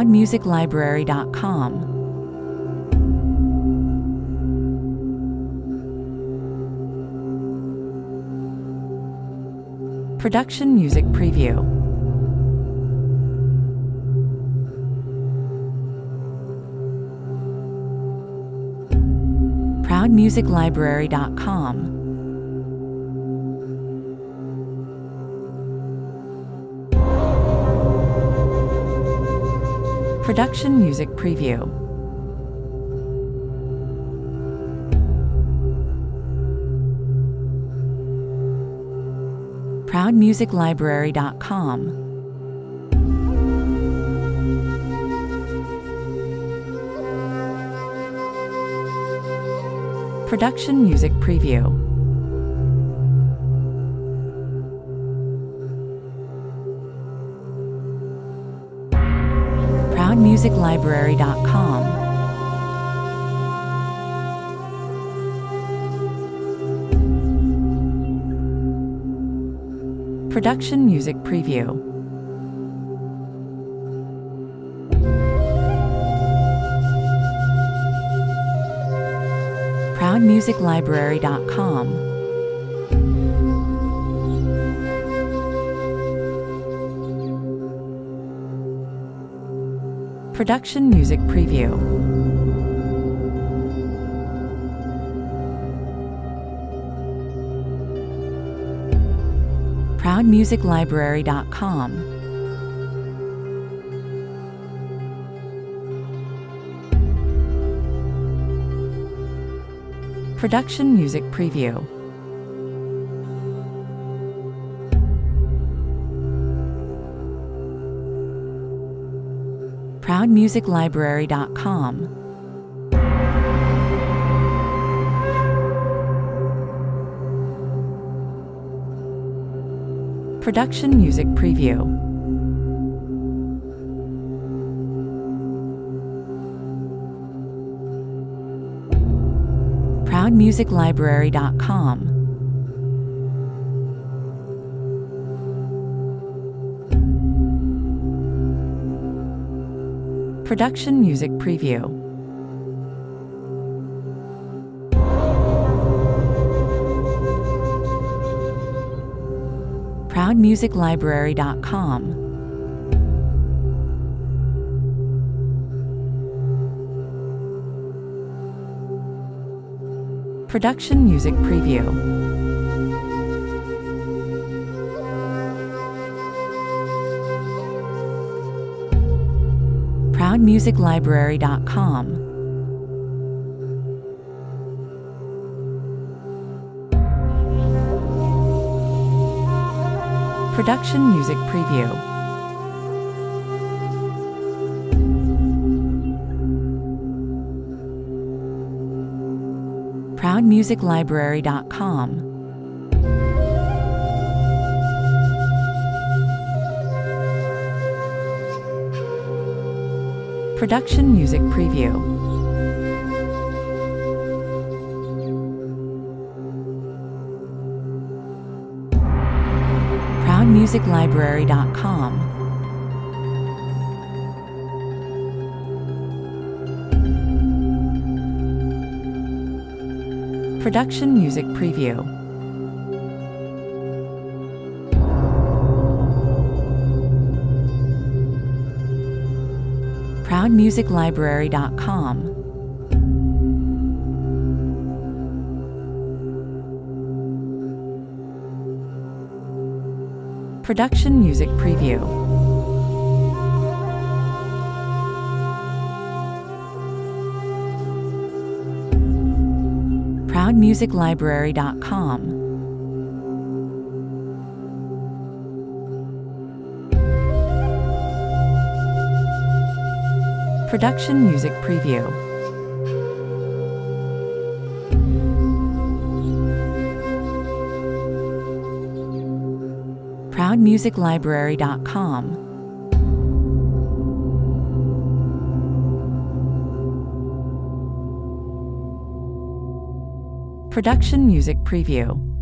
ProudMusicLibrary.com. Production Music Preview. ProudMusicLibrary.com. Production Music Preview. ProudMusicLibrary.com. Production Music Preview. ProudMusicLibrary.com. Production Music Preview. ProudMusicLibrary.com. Production Music Preview. ProudMusicLibrary.com. Production Music Preview. ProudMusicLibrary.com. Production Music Preview. ProudMusicLibrary.com. Production Music Preview. ProudMusicLibrary.com. Production Music Preview. ProudMusicLibrary.com. Production Music Preview. ProudMusicLibrary.com. Production Music Preview. ProudMusicLibrary.com. Production Music Preview. ProudMusicLibrary.com. Production Music Preview. ProudMusicLibrary.com. Production Music Preview. ProudMusicLibrary.com. Production Music Preview.